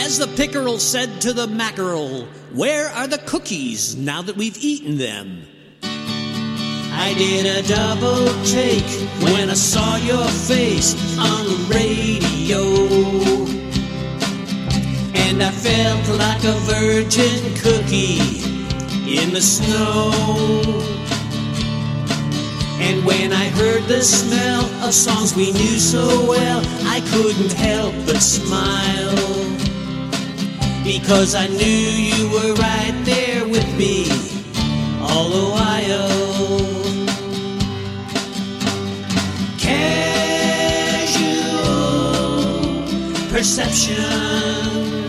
As the pickerel said to the mackerel, where are the cookies now that we've eaten them? I did a double take when I saw your face on the radio, and I felt like a virgin cookie in the snow. And when I heard the smell of songs we knew so well, I couldn't help but smile, because I knew you were right there with me all the while. Casual perception,